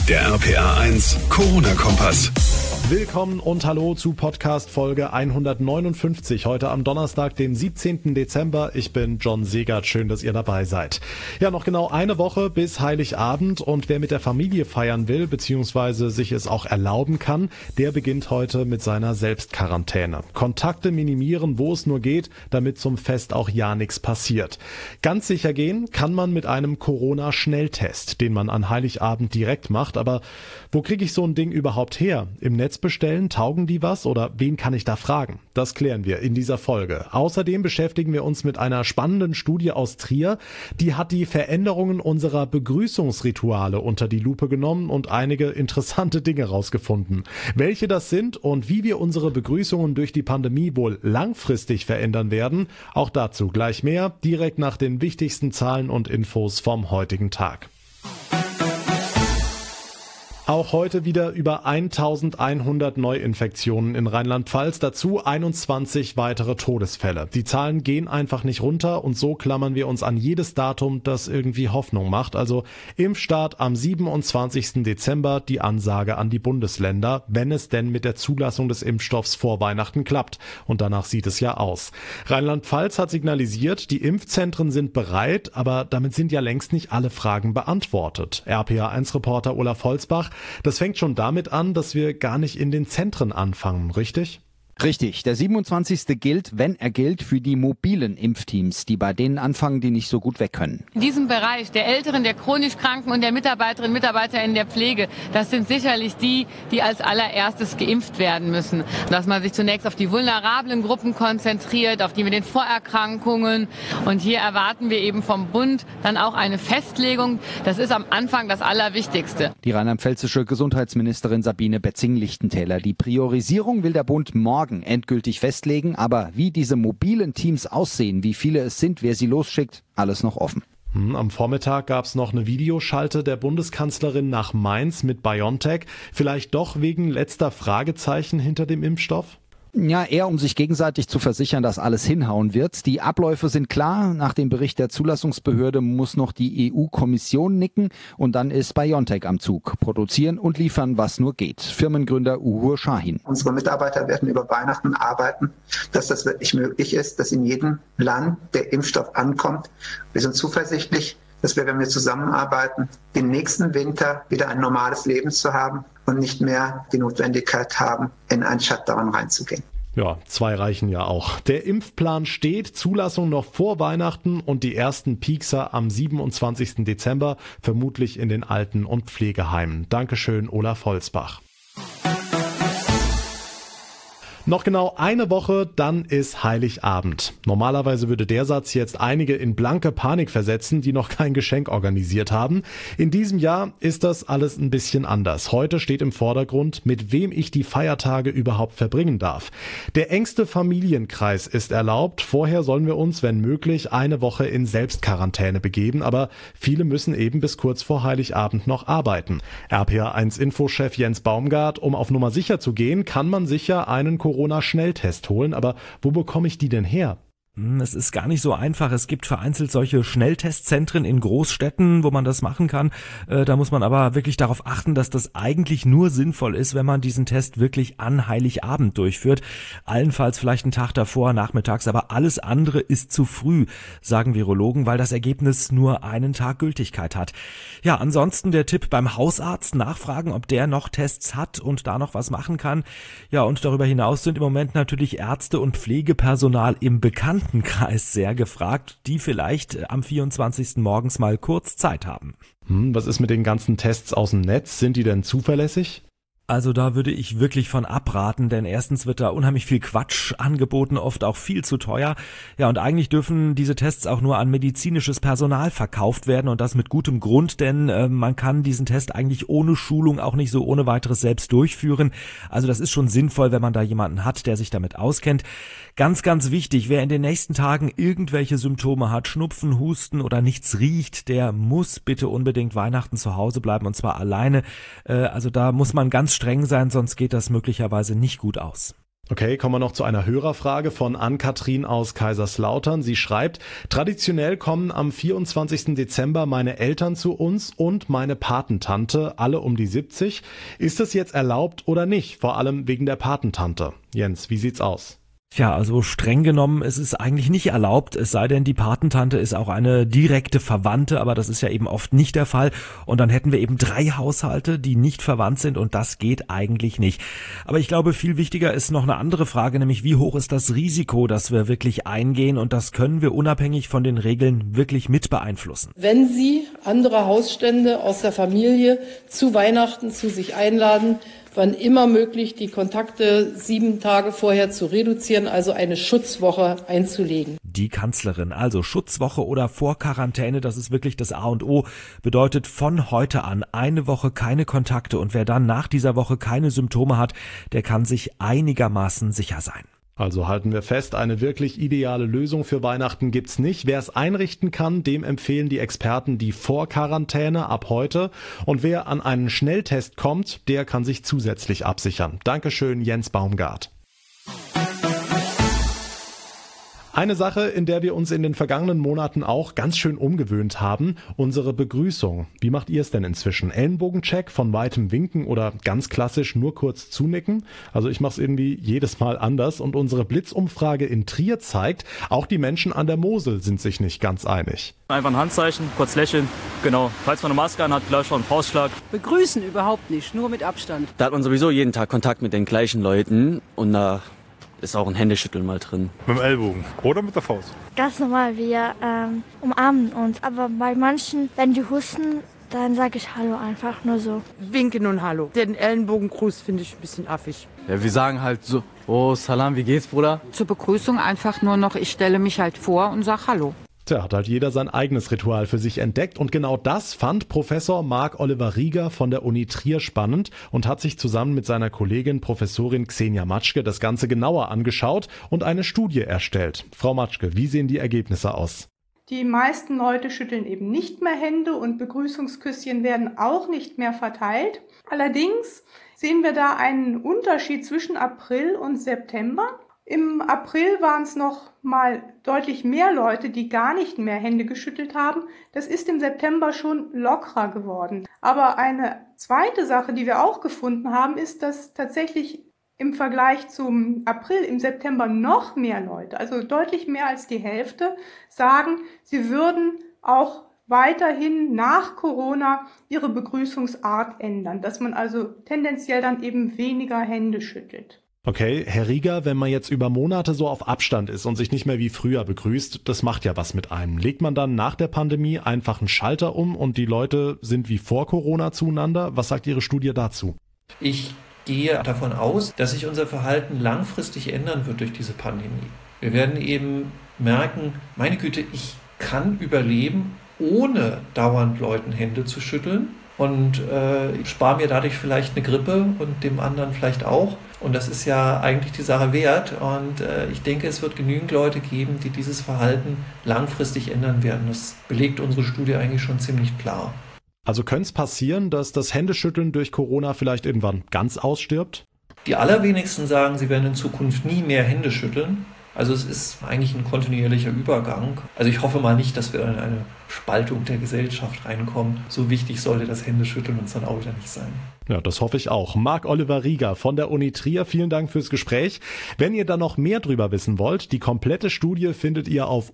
Der RPA1 Corona-Kompass. Willkommen und hallo zu Podcast Folge 159, heute am Donnerstag, dem 17. Dezember. Ich bin John Segert, schön, dass ihr dabei seid. Ja, noch genau eine Woche bis Heiligabend und wer mit der Familie feiern will, beziehungsweise sich es auch erlauben kann, der beginnt heute mit seiner Selbstquarantäne. Kontakte minimieren, wo es nur geht, damit zum Fest auch ja nichts passiert. Ganz sicher gehen kann man mit einem Corona-Schnelltest, den man an Heiligabend direkt macht, aber wo kriege ich so ein Ding überhaupt her? Im Netz bestellen? Taugen die was? Oder wen kann ich da fragen? Das klären wir in dieser Folge. Außerdem beschäftigen wir uns mit einer spannenden Studie aus Trier. Die hat die Veränderungen unserer Begrüßungsrituale unter die Lupe genommen und einige interessante Dinge rausgefunden. Welche das sind und wie wir unsere Begrüßungen durch die Pandemie wohl langfristig verändern werden, auch dazu gleich mehr, direkt nach den wichtigsten Zahlen und Infos vom heutigen Tag. Auch heute wieder über 1100 Neuinfektionen in Rheinland-Pfalz, dazu 21 weitere Todesfälle. Die Zahlen gehen einfach nicht runter und so klammern wir uns an jedes Datum, das irgendwie Hoffnung macht. Also Impfstart am 27. Dezember, die Ansage an die Bundesländer, wenn es denn mit der Zulassung des Impfstoffs vor Weihnachten klappt. Und danach sieht es ja aus. Rheinland-Pfalz hat signalisiert, die Impfzentren sind bereit, aber damit sind ja längst nicht alle Fragen beantwortet. RPA1-Reporter Olaf Holzbach: Das fängt schon damit an, dass wir gar nicht in den Zentren anfangen, richtig? Richtig, der 27. gilt, wenn er gilt, für die mobilen Impfteams, die bei denen anfangen, die nicht so gut weg können. In diesem Bereich der Älteren, der chronisch Kranken und der Mitarbeiterinnen und Mitarbeiter in der Pflege, das sind sicherlich die, die als allererstes geimpft werden müssen. Dass man sich zunächst auf die vulnerablen Gruppen konzentriert, auf die mit den Vorerkrankungen. Und hier erwarten wir eben vom Bund dann auch eine Festlegung. Das ist am Anfang das Allerwichtigste. Die rheinland-pfälzische Gesundheitsministerin Sabine Betzing-Lichtentäler. Die Priorisierung will der Bund morgen endgültig festlegen, aber wie diese mobilen Teams aussehen, wie viele es sind, wer sie losschickt, alles noch offen. Am Vormittag gab es noch eine Videoschalte der Bundeskanzlerin nach Mainz mit BioNTech. Vielleicht doch wegen letzter Fragezeichen hinter dem Impfstoff? Ja, eher um sich gegenseitig zu versichern, dass alles hinhauen wird. Die Abläufe sind klar. Nach dem Bericht der Zulassungsbehörde muss noch die EU-Kommission nicken und dann ist BioNTech am Zug. Produzieren und liefern, was nur geht. Firmengründer Uhur Shahin. Unsere Mitarbeiter werden über Weihnachten arbeiten, dass das wirklich möglich ist, dass in jedem Land der Impfstoff ankommt. Wir sind zuversichtlich, dass wir, wenn wir zusammenarbeiten, den nächsten Winter wieder ein normales Leben zu haben und nicht mehr die Notwendigkeit haben, in einen Shutdown reinzugehen. Ja, 2 reichen ja auch. Der Impfplan steht, Zulassung noch vor Weihnachten und die ersten Piekser am 27. Dezember, vermutlich in den Alten- und Pflegeheimen. Dankeschön, Olaf Holzbach. Noch genau eine Woche, dann ist Heiligabend. Normalerweise würde der Satz jetzt einige in blanke Panik versetzen, die noch kein Geschenk organisiert haben. In diesem Jahr ist das alles ein bisschen anders. Heute steht im Vordergrund, mit wem ich die Feiertage überhaupt verbringen darf. Der engste Familienkreis ist erlaubt. Vorher sollen wir uns, wenn möglich, eine Woche in Selbstquarantäne begeben. Aber viele müssen eben bis kurz vor Heiligabend noch arbeiten. RPA1-Infochef Jens Baumgart: Um auf Nummer sicher zu gehen, kann man sicher einen Corona-Schnelltest holen, aber wo bekomme ich die denn her? Es ist gar nicht so einfach. Es gibt vereinzelt solche Schnelltestzentren in Großstädten, wo man das machen kann. Da muss man aber wirklich darauf achten, dass das eigentlich nur sinnvoll ist, wenn man diesen Test wirklich an Heiligabend durchführt. Allenfalls vielleicht einen Tag davor, nachmittags, aber alles andere ist zu früh, sagen Virologen, weil das Ergebnis nur einen Tag Gültigkeit hat. Ja, ansonsten der Tipp beim Hausarzt: nachfragen, ob der noch Tests hat und da noch was machen kann. Ja, und darüber hinaus sind im Moment natürlich Ärzte und Pflegepersonal im Bekanntenkreis sehr gefragt, die vielleicht am 24. morgens mal kurz Zeit haben. Was ist mit den ganzen Tests aus dem Netz? Sind die denn zuverlässig? Also da würde ich wirklich von abraten, denn erstens wird da unheimlich viel Quatsch angeboten, oft auch viel zu teuer. Ja, und eigentlich dürfen diese Tests auch nur an medizinisches Personal verkauft werden und das mit gutem Grund, denn man kann diesen Test eigentlich ohne Schulung auch nicht so ohne weiteres selbst durchführen. Also das ist schon sinnvoll, wenn man da jemanden hat, der sich damit auskennt. Ganz, ganz wichtig, wer in den nächsten Tagen irgendwelche Symptome hat, Schnupfen, Husten oder nichts riecht, der muss bitte unbedingt Weihnachten zu Hause bleiben und zwar alleine. Also da muss man ganz streng sein, sonst geht das möglicherweise nicht gut aus. Okay, kommen wir noch zu einer Hörerfrage von Ann-Kathrin aus Kaiserslautern. Sie schreibt, traditionell kommen am 24. Dezember meine Eltern zu uns und meine Patentante, alle um die 70. Ist es jetzt erlaubt oder nicht? Vor allem wegen der Patentante. Jens, wie sieht's aus? Tja, also streng genommen ist es eigentlich nicht erlaubt, es sei denn, die Patentante ist auch eine direkte Verwandte, aber das ist ja eben oft nicht der Fall. Und dann hätten wir eben 3 Haushalte, die nicht verwandt sind und das geht eigentlich nicht. Aber ich glaube, viel wichtiger ist noch eine andere Frage, nämlich wie hoch ist das Risiko, das wir wirklich eingehen, und das können wir unabhängig von den Regeln wirklich mit beeinflussen. Wenn Sie andere Hausstände aus der Familie zu Weihnachten zu sich einladen, wann immer möglich, die Kontakte 7 Tage vorher zu reduzieren, also eine Schutzwoche einzulegen. Die Kanzlerin, also Schutzwoche oder Vorquarantäne, das ist wirklich das A und O, bedeutet von heute an 1 Woche keine Kontakte, und wer dann nach dieser Woche keine Symptome hat, der kann sich einigermaßen sicher sein. Also halten wir fest, eine wirklich ideale Lösung für Weihnachten gibt's nicht. Wer es einrichten kann, dem empfehlen die Experten die Vorquarantäne ab heute. Und wer an einen Schnelltest kommt, der kann sich zusätzlich absichern. Dankeschön, Jens Baumgart. Eine Sache, in der wir uns in den vergangenen Monaten auch ganz schön umgewöhnt haben, unsere Begrüßung. Wie macht ihr es denn inzwischen? Ellenbogencheck, von weitem winken oder ganz klassisch nur kurz zunicken? Also ich mache es irgendwie jedes Mal anders, und unsere Blitzumfrage in Trier zeigt, auch die Menschen an der Mosel sind sich nicht ganz einig. Einfach ein Handzeichen, kurz lächeln, genau. Falls man eine Maske anhat, vielleicht schon einen Faustschlag. Begrüßen überhaupt nicht, nur mit Abstand. Da hat man sowieso jeden Tag Kontakt mit den gleichen Leuten, und da ist auch ein Händeschütteln mal drin. Mit dem Ellbogen oder mit der Faust? Ganz normal, wir umarmen uns. Aber bei manchen, wenn die husten, dann sage ich Hallo einfach, nur so. Winken und Hallo. Den Ellenbogengruß finde ich ein bisschen affig. Ja, wir sagen halt so, oh Salam, wie geht's, Bruder? Zur Begrüßung einfach nur noch, ich stelle mich halt vor und sage Hallo. Tja, hat halt jeder sein eigenes Ritual für sich entdeckt, und genau das fand Professor Marc-Oliver Rieger von der Uni Trier spannend und hat sich zusammen mit seiner Kollegin Professorin Xenia Matschke das Ganze genauer angeschaut und eine Studie erstellt. Frau Matschke, wie sehen die Ergebnisse aus? Die meisten Leute schütteln eben nicht mehr Hände und Begrüßungsküsschen werden auch nicht mehr verteilt. Allerdings sehen wir da einen Unterschied zwischen April und September. Im April waren es noch mal deutlich mehr Leute, die gar nicht mehr Hände geschüttelt haben. Das ist im September schon lockerer geworden. Aber eine zweite Sache, die wir auch gefunden haben, ist, dass tatsächlich im Vergleich zum April im September noch mehr Leute, also deutlich mehr als die Hälfte, sagen, sie würden auch weiterhin nach Corona ihre Begrüßungsart ändern, dass man also tendenziell dann eben weniger Hände schüttelt. Okay, Herr Rieger, wenn man jetzt über Monate so auf Abstand ist und sich nicht mehr wie früher begrüßt, das macht ja was mit einem. Legt man dann nach der Pandemie einfach einen Schalter um und die Leute sind wie vor Corona zueinander? Was sagt Ihre Studie dazu? Ich gehe davon aus, dass sich unser Verhalten langfristig ändern wird durch diese Pandemie. Wir werden eben merken, meine Güte, ich kann überleben, ohne dauernd Leuten Hände zu schütteln. Und ich spare mir dadurch vielleicht eine Grippe und dem anderen vielleicht auch. Und das ist ja eigentlich die Sache wert. Und ich denke, es wird genügend Leute geben, die dieses Verhalten langfristig ändern werden. Das belegt unsere Studie eigentlich schon ziemlich klar. Also könnte es passieren, dass das Händeschütteln durch Corona vielleicht irgendwann ganz ausstirbt? Die allerwenigsten sagen, sie werden in Zukunft nie mehr Hände schütteln. Also es ist eigentlich ein kontinuierlicher Übergang. Also ich hoffe mal nicht, dass wir in eine Spaltung der Gesellschaft reinkommen. So wichtig sollte das Händeschütteln uns dann auch wieder nicht sein. Ja, das hoffe ich auch. Marc-Oliver Rieger von der Uni Trier, vielen Dank fürs Gespräch. Wenn ihr da noch mehr drüber wissen wollt, die komplette Studie findet ihr auf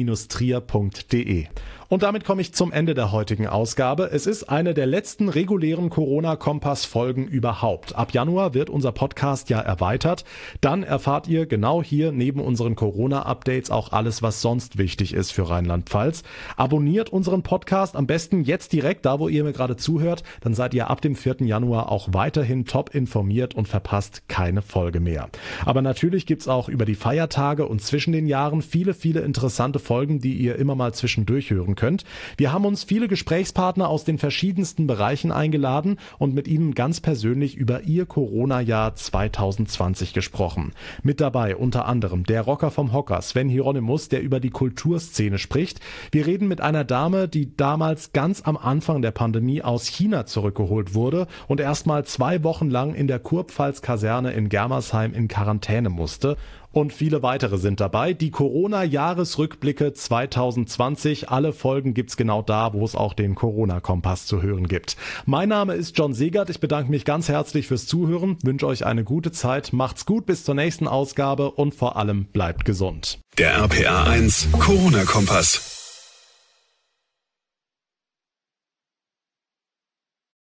uni-trier.de. Und damit komme ich zum Ende der heutigen Ausgabe. Es ist eine der letzten regulären Corona-Kompass-Folgen überhaupt. Ab Januar wird unser Podcast ja erweitert. Dann erfahrt ihr genau hier neben unseren Corona-Updates auch alles, was sonst wichtig ist für Rheinland-Pfalz. Abonniert unseren Podcast am besten jetzt direkt da, wo ihr mir gerade zuhört. Dann seid ihr ab dem 4. Januar auch weiterhin top informiert und verpasst keine Folge mehr. Aber natürlich gibt's auch über die Feiertage und zwischen den Jahren viele, viele interessante Folgen, die ihr immer mal zwischendurch hören könnt. Wir haben uns viele Gesprächspartner aus den verschiedensten Bereichen eingeladen und mit ihnen ganz persönlich über ihr Corona-Jahr 2020 gesprochen. Mit dabei unter anderem der Rocker vom Hocker, Sven Hieronymus, der über die Kulturszene spricht. Wir reden mit einem einer Dame, die damals ganz am Anfang der Pandemie aus China zurückgeholt wurde und erstmal 2 Wochen lang in der Kurpfalz-Kaserne in Germersheim in Quarantäne musste. Und viele weitere sind dabei. Die Corona-Jahresrückblicke 2020. Alle Folgen gibt's genau da, wo es auch den Corona-Kompass zu hören gibt. Mein Name ist John Segert. Ich bedanke mich ganz herzlich fürs Zuhören. Wünsche euch eine gute Zeit. Macht's gut bis zur nächsten Ausgabe und vor allem bleibt gesund. Der RPA 1 Corona-Kompass.